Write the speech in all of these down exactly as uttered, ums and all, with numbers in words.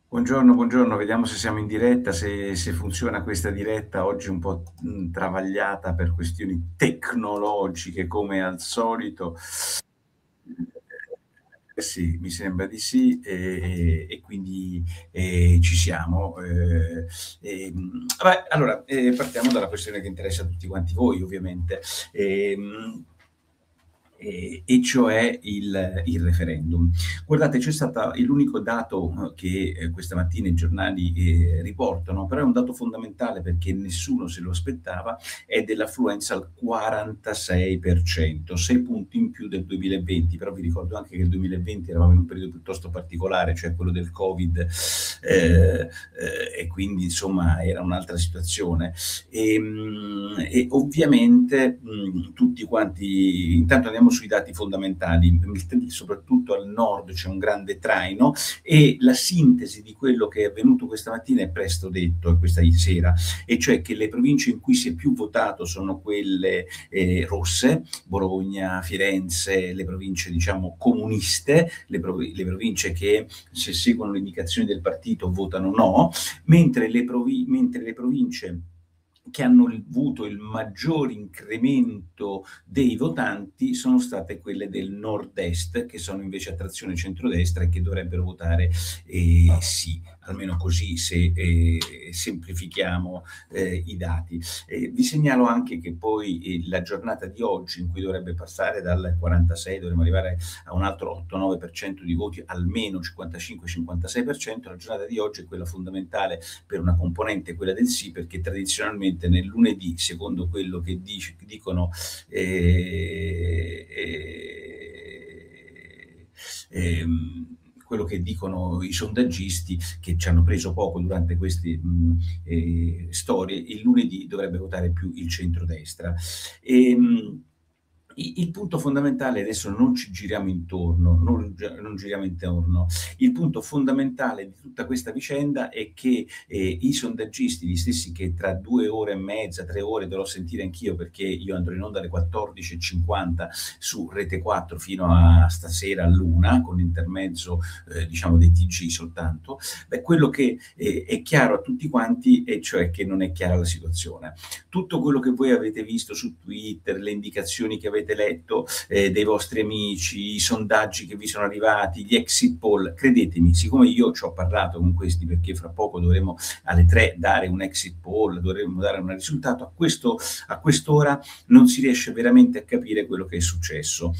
Buongiorno, buongiorno, vediamo se siamo in diretta, se, se funziona questa diretta, oggi un po' mh, travagliata per questioni tecnologiche come al solito. Eh sì, mi sembra di sì, e, e quindi eh, ci siamo. Eh, ehm, vabbè, allora, eh, partiamo dalla questione che interessa a tutti quanti voi, ovviamente. Ehm, e, e cioè il, il referendum. Guardate, c'è stata l'unico dato eh, che eh, questa mattina i giornali eh, riportano, però è un dato fondamentale perché nessuno se lo aspettava, è dell'affluenza al quarantasei per cento, sei punti in più del duemilaventi, però vi ricordo anche che il duemilaventi eravamo in un periodo piuttosto particolare, cioè quello del Covid, eh, eh, e quindi insomma era un'altra situazione. E, mh, e ovviamente mh, tutti quanti, intanto andiamo sui dati fondamentali, soprattutto al nord c'è un grande traino e la sintesi di quello che è avvenuto questa mattina è presto detto, questa sera, e cioè che le province in cui si è più votato sono quelle eh, rosse, Bologna, Firenze, le province diciamo comuniste, le, prov- le province che se seguono le indicazioni del partito votano no, mentre le, provi- mentre le province che hanno avuto il maggior incremento dei votanti sono state quelle del nord-est, che sono invece a trazione centrodestra e che dovrebbero votare eh, sì, almeno così se eh, semplifichiamo eh, i dati. Eh, vi segnalo anche che poi eh, la giornata di oggi, in cui dovrebbe passare dal quarantasei, dovremmo arrivare a un altro otto nove per cento di voti, almeno cinquantacinque cinquantasei per cento, la giornata di oggi è quella fondamentale per una componente, quella del sì, perché tradizionalmente nel lunedì, secondo quello che dice, dicono eh, eh, ehm, quello che dicono i sondaggisti che ci hanno preso poco durante queste mh, eh, storie, il lunedì dovrebbe votare più il centrodestra. E, mh, il punto fondamentale, adesso non ci giriamo intorno, non, non giriamo intorno, il punto fondamentale di tutta questa vicenda è che eh, i sondaggisti, gli stessi che tra due ore e mezza, tre ore dovrò sentire anch'io perché io andrò in onda alle quattordici e cinquanta su Rete quattro fino a stasera all'una, con l'intermezzo eh, diciamo dei T G soltanto, beh, quello che eh, è chiaro a tutti quanti è cioè che non è chiara la situazione. Tutto quello che voi avete visto su Twitter, le indicazioni che avete letto eh, dei vostri amici, i sondaggi che vi sono arrivati, gli exit poll, credetemi, siccome io ci ho parlato con questi perché fra poco dovremo alle tre dare un exit poll, dovremo dare un risultato, a, questo, a quest'ora non si riesce veramente a capire quello che è successo.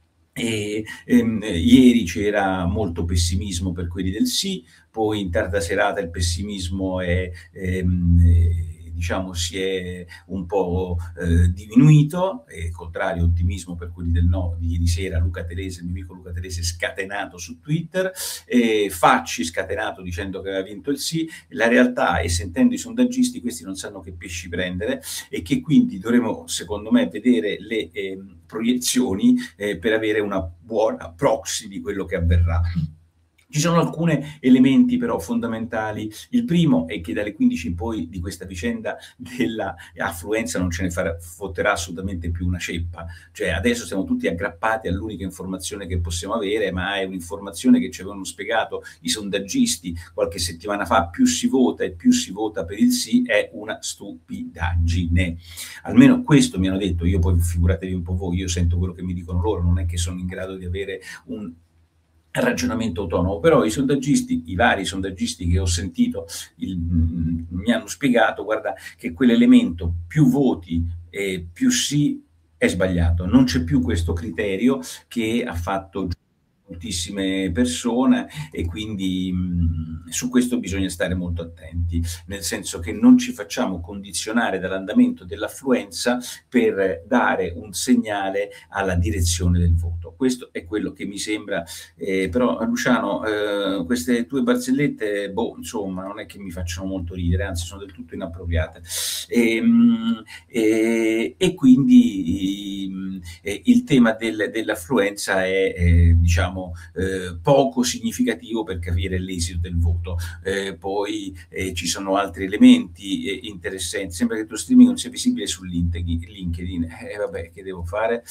E, ehm, ieri c'era molto pessimismo per quelli del sì, poi in tarda serata il pessimismo è, ehm, eh, diciamo, si è un po' eh, diminuito, e contrario ottimismo per quelli del no di ieri sera. Luca Telese, il mio amico Luca Telese, scatenato su Twitter, e Facci scatenato dicendo che aveva vinto il sì. La realtà è, sentendo i sondaggisti, questi non sanno che pesci prendere e che quindi dovremo, secondo me, vedere le eh, proiezioni eh, per avere una buona proxy di quello che avverrà. Ci sono alcuni elementi però fondamentali. Il primo è che dalle quindici in poi di questa vicenda dell'affluenza non ce ne farà, fotterà assolutamente più una ceppa. Cioè adesso siamo tutti aggrappati all'unica informazione che possiamo avere, ma è un'informazione che ci avevano spiegato i sondaggisti qualche settimana fa: più si vota e più si vota per il sì, è una stupidaggine. Almeno questo mi hanno detto, io poi figuratevi un po' voi, io sento quello che mi dicono loro, non è che sono in grado di avere un ragionamento autonomo, però i sondaggisti, i vari sondaggisti che ho sentito, il, mh, mi hanno spiegato, guarda, che quell'elemento più voti e più sì è sbagliato, non c'è più questo criterio che ha fatto moltissime persone, e quindi mh, su questo bisogna stare molto attenti, nel senso che non ci facciamo condizionare dall'andamento dell'affluenza per dare un segnale alla direzione del voto. Questo è quello che mi sembra, eh, però Luciano, eh, queste tue barzellette, boh, insomma, non è che mi facciano molto ridere, anzi sono del tutto inappropriate. E, mh, e, e quindi mh, il tema del, dell'affluenza è, è diciamo, eh, poco significativo per capire l'esito del voto. Eh, poi eh, ci sono altri elementi eh, interessanti. Sembra che il tuo streaming non sia visibile su LinkedIn. Eh, vabbè, che devo fare?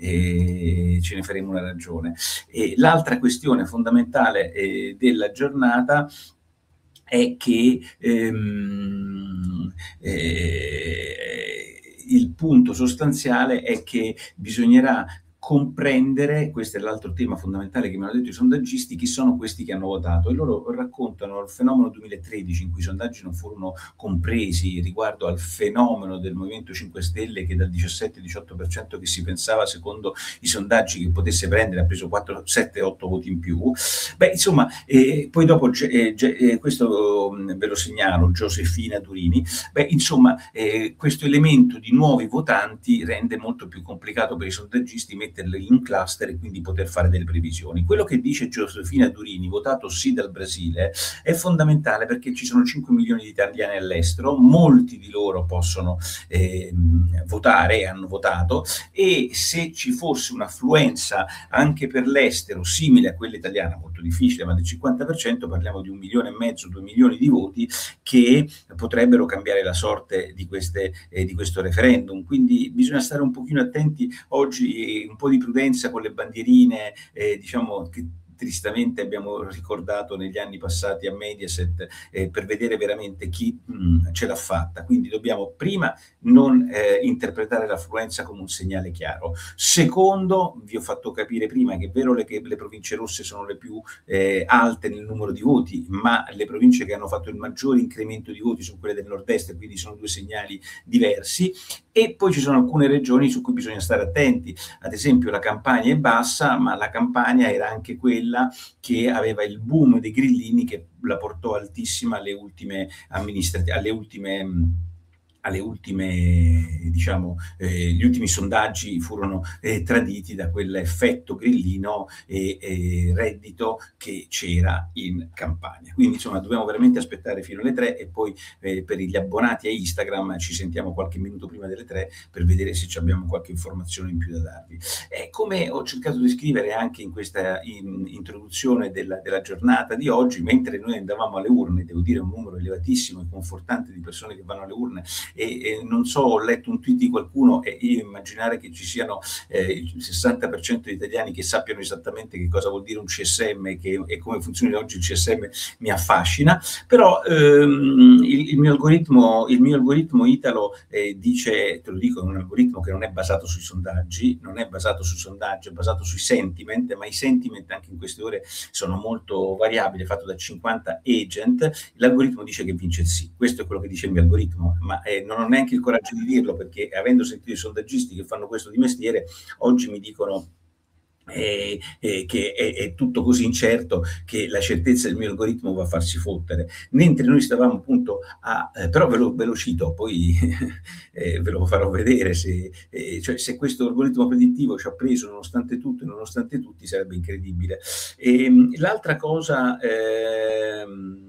Eh, ce ne faremo una ragione. E l'altra questione fondamentale eh, della giornata è che, ehm, ehm, il punto sostanziale è che bisognerà comprendere, questo è l'altro tema fondamentale che mi hanno detto i sondaggisti, chi sono questi che hanno votato, e loro raccontano il fenomeno duemilatredici in cui i sondaggi non furono compresi riguardo al fenomeno del Movimento cinque Stelle, che dal diciassette diciotto per cento che si pensava secondo i sondaggi che potesse prendere ha preso quattro, sette, otto voti in più. Beh, insomma, eh, poi dopo eh, eh, questo mh, ve lo segnalo, Josefina Durini. Beh, insomma, eh, questo elemento di nuovi votanti rende molto più complicato per i sondaggisti metterli in cluster e quindi poter fare delle previsioni. Quello che dice Josefina Durini, votato sì dal Brasile, è fondamentale perché ci sono cinque milioni di italiani all'estero, molti di loro possono eh, votare e hanno votato, e se ci fosse un'affluenza anche per l'estero simile a quella italiana, molto difficile, ma del cinquanta per cento, parliamo di un milione e mezzo, due milioni di voti che potrebbero cambiare la sorte di, queste, eh, di questo referendum. Quindi bisogna stare un pochino attenti oggi, un po' di prudenza con le bandierine, eh, diciamo che tristamente abbiamo ricordato negli anni passati a Mediaset, eh, per vedere veramente chi mh, ce l'ha fatta. Quindi dobbiamo prima non eh, interpretare l'affluenza come un segnale chiaro. Secondo, vi ho fatto capire prima che è vero le, che le province rosse sono le più eh, alte nel numero di voti, ma le province che hanno fatto il maggiore incremento di voti sono quelle del nord-est, quindi sono due segnali diversi. E poi ci sono alcune regioni su cui bisogna stare attenti, ad esempio la Campania è bassa, ma la Campania era anche quella che aveva il boom dei grillini che la portò altissima alle ultime amministrative, alle ultime alle ultime, diciamo, eh, gli ultimi sondaggi furono eh, traditi da quell'effetto grillino e, e reddito che c'era in Campania. Quindi insomma dobbiamo veramente aspettare fino alle tre, e poi eh, per gli abbonati a Instagram ci sentiamo qualche minuto prima delle tre per vedere se abbiamo qualche informazione in più da darvi. Eh, come ho cercato di scrivere anche in questa in, introduzione della, della giornata di oggi, mentre noi andavamo alle urne, devo dire un numero elevatissimo e confortante di persone che vanno alle urne, E, e non so, ho letto un tweet di qualcuno, e io immaginare che ci siano eh, il sessanta per cento di italiani che sappiano esattamente che cosa vuol dire un C S M che, e come funziona oggi il C S M mi affascina, però ehm, il, il, mio algoritmo, il mio algoritmo Italo eh, dice, te lo dico, è un algoritmo che non è basato sui sondaggi, non è basato sui sondaggi, è basato sui sentiment, ma i sentiment anche in queste ore sono molto variabili, è fatto da cinquanta agent. L'algoritmo dice che vince il sì, questo è quello che dice il mio algoritmo, ma eh, non ho neanche il coraggio di dirlo, perché avendo sentito i sondaggisti che fanno questo di mestiere, oggi mi dicono eh, eh, che è, è tutto così incerto che la certezza del mio algoritmo va a farsi fottere. Mentre noi stavamo appunto a... Eh, però ve lo, ve lo cito, poi eh, ve lo farò vedere, se, eh, cioè, se questo algoritmo predittivo ci ha preso nonostante tutto e nonostante tutti, sarebbe incredibile. E, l'altra cosa... Ehm,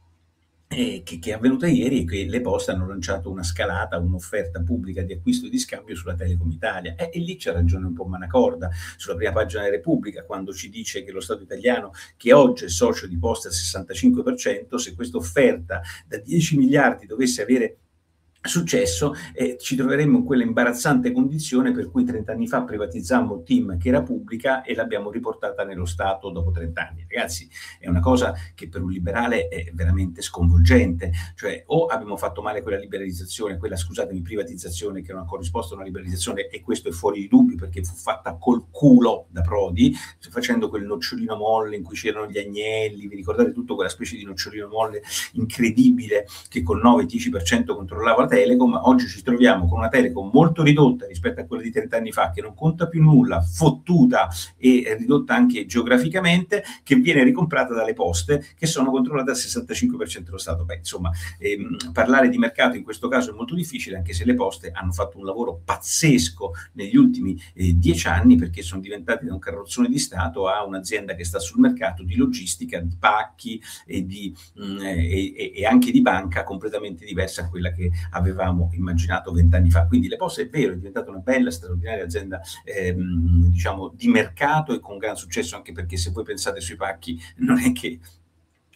Eh, che, che è avvenuta ieri è che le Poste hanno lanciato una scalata, un'offerta pubblica di acquisto e di scambio sulla Telecom Italia, eh, e lì c'è ragione un po' Manacorda, sulla prima pagina della Repubblica, quando ci dice che lo Stato italiano, che oggi è socio di Poste al sessantacinque per cento, se questa offerta da dieci miliardi dovesse avere successo, eh, ci troveremmo in quella imbarazzante condizione per cui trenta anni fa privatizzammo TIM, che era pubblica, e l'abbiamo riportata nello Stato dopo trenta anni. Ragazzi, è una cosa che per un liberale è veramente sconvolgente, cioè o abbiamo fatto male quella liberalizzazione, quella, scusatemi, privatizzazione che non ha corrisposto a una liberalizzazione, e questo è fuori di dubbio perché fu fatta col culo da Prodi, facendo quel nocciolino molle in cui c'erano gli agnelli, vi ricordate tutto quella specie di nocciolino molle incredibile che col nove dieci per cento controllava la Telecom. Oggi ci troviamo con una Telecom molto ridotta rispetto a quella di trenta anni fa, che non conta più nulla, fottuta e ridotta anche geograficamente, che viene ricomprata dalle Poste, che sono controllate al sessantacinque per cento dello Stato. Beh, insomma, ehm, parlare di mercato in questo caso è molto difficile, anche se le Poste hanno fatto un lavoro pazzesco negli ultimi eh, dieci anni, perché sono diventati da un carrozzone di Stato a un'azienda che sta sul mercato di logistica, di pacchi e, di, mh, e, e anche di banca completamente diversa a quella che avevamo immaginato vent'anni fa. Quindi le Poste, è vero, è diventata una bella, straordinaria azienda ehm, diciamo di mercato e con gran successo, anche perché se voi pensate sui pacchi non è che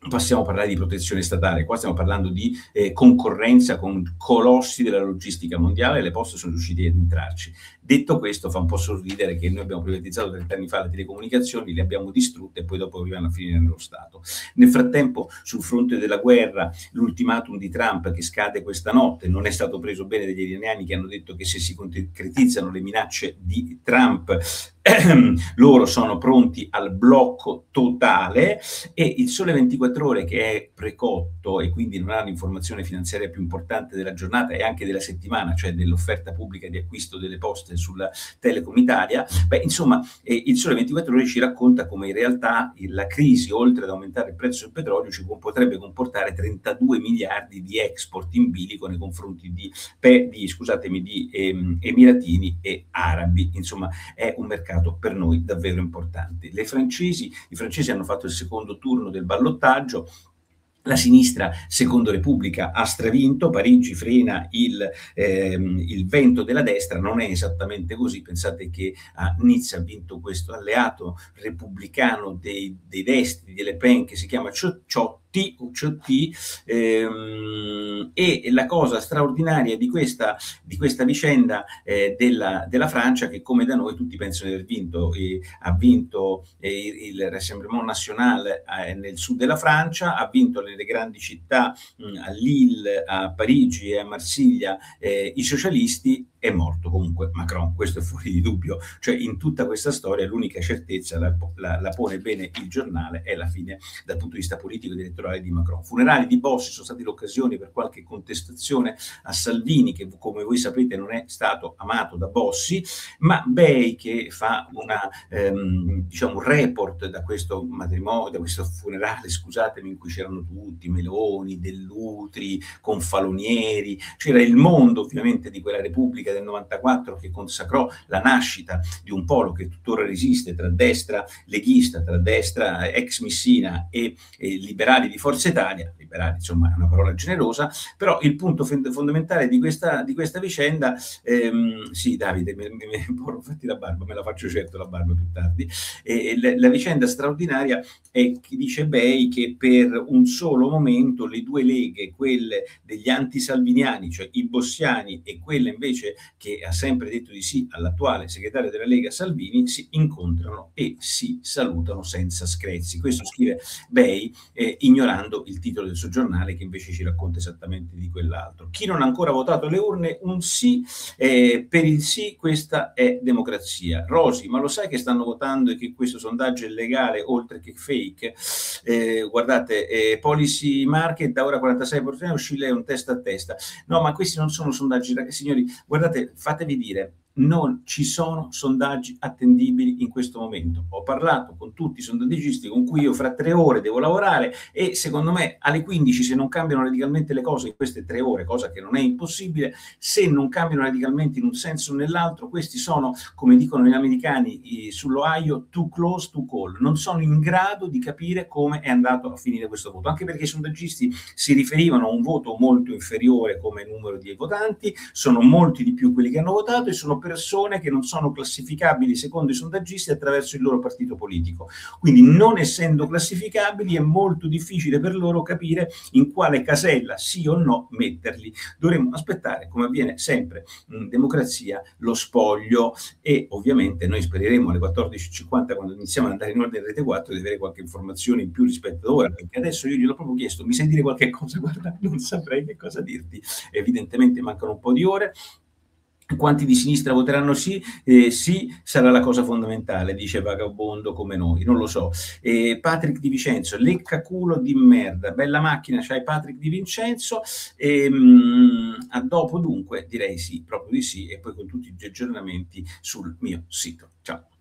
possiamo parlare di protezione statale, qua stiamo parlando di eh, concorrenza con colossi della logistica mondiale e le poste sono riusciti ad entrarci. Detto questo, fa un po' sorridere che noi abbiamo privatizzato trenta anni fa le telecomunicazioni, le abbiamo distrutte e poi dopo arrivano a finire nello Stato. Nel frattempo, sul fronte della guerra, l'ultimatum di Trump che scade questa notte non è stato preso bene dagli iraniani, che hanno detto che se si concretizzano le minacce di Trump loro sono pronti al blocco totale, e il Sole ventiquattro Ore, che è precotto e quindi non ha l'informazione finanziaria più importante della giornata e anche della settimana, cioè dell'offerta pubblica di acquisto delle poste sulla Telecom Italia, beh, insomma, eh, il Sole ventiquattro Ore ci racconta come in realtà la crisi, oltre ad aumentare il prezzo del petrolio, ci potrebbe comportare trentadue miliardi di export in bilico nei confronti di, pe, di, scusatemi, di ehm, emiratini e arabi. Insomma, è un mercato per noi davvero importante. Le francesi, I francesi hanno fatto il secondo turno del ballottaggio. La sinistra, secondo Repubblica, ha stravinto, Parigi frena il, ehm, il vento della destra, non è esattamente così, pensate che a Nizza ha vinto questo alleato repubblicano dei, dei destri, di Le Pen, che si chiama Ciotti, Ciotti, ehm, e la cosa straordinaria di questa, di questa vicenda eh, della, della Francia, che come da noi tutti pensano di aver vinto, eh, ha vinto eh, il Rassemblement National eh, nel sud della Francia, ha vinto nelle grandi città, mh, a Lille, a Parigi e a Marsiglia, eh, i socialisti. È morto comunque Macron, questo è fuori di dubbio. Cioè, in tutta questa storia l'unica certezza, la, la, la pone bene il giornale, è la fine dal punto di vista politico ed elettorale di Macron. Funerali di Bossi sono stati l'occasione per qualche contestazione a Salvini, che come voi sapete non è stato amato da Bossi, ma Bei, che fa una, ehm, diciamo, un report da questo matrimonio, da questo funerale, scusatemi, in cui c'erano tutti, Meloni, Dell'Utri, Confalonieri, c'era il mondo ovviamente di quella Repubblica del novantaquattro che consacrò la nascita di un polo che tuttora resiste tra destra leghista, tra destra ex Missina e, e liberali di Forza Italia. Liberali, insomma, è una parola generosa, però il punto fondamentale di questa, di questa vicenda, ehm, sì Davide, mi, mi, mi fatti la barba, me la faccio certo la barba più tardi, e, la, la vicenda straordinaria è che dice Bei che per un solo momento le due leghe, quelle degli antisalviniani, cioè i bossiani, e quelle invece che ha sempre detto di sì all'attuale segretario della Lega Salvini, si incontrano e si salutano senza screzi. Questo scrive Bei, eh, ignorando il titolo del suo giornale, che invece ci racconta esattamente di quell'altro. Chi non ha ancora votato alle urne, un sì, eh, per il sì questa è democrazia. Rosi, ma lo sai che stanno votando e che questo sondaggio è legale oltre che fake? Eh, guardate, eh, Policy Market da ora quarantasei per cento, Scilla è un testa a testa. No, ma questi non sono sondaggi, signori, guardate, fatevi dire, non ci sono sondaggi attendibili in questo momento. Ho parlato con tutti i sondaggisti con cui io fra tre ore devo lavorare, e secondo me alle quindici, se non cambiano radicalmente le cose in queste tre ore, cosa che non è impossibile, se non cambiano radicalmente in un senso o nell'altro, questi sono, come dicono gli americani eh, sull'Ohio, too close to call, non sono in grado di capire come è andato a finire questo voto, anche perché i sondaggisti si riferivano a un voto molto inferiore come numero di votanti, sono molti di più quelli che hanno votato e sono persone che non sono classificabili secondo i sondaggisti attraverso il loro partito politico. Quindi, non essendo classificabili, è molto difficile per loro capire in quale casella, sì o no, metterli. Dovremmo aspettare, come avviene sempre in democrazia, lo spoglio, e ovviamente noi spereremo alle quattordici e cinquanta, quando iniziamo ad andare in ordine Rete quattro, di avere qualche informazione in più rispetto ad ora, perché adesso io gliel'ho proprio chiesto, mi sai dire qualche cosa? Guarda, non saprei che cosa dirti. Evidentemente mancano un po' di ore. Quanti di sinistra voteranno sì? Eh, sì, sarà la cosa fondamentale, dice Vagabondo come noi, non lo so. Eh, Patrick Di Vincenzo, lecca culo di merda, bella macchina c'hai Patrick Di Vincenzo, e, mh, a dopo dunque direi sì, proprio di sì, e poi con tutti gli aggiornamenti sul mio sito. Ciao.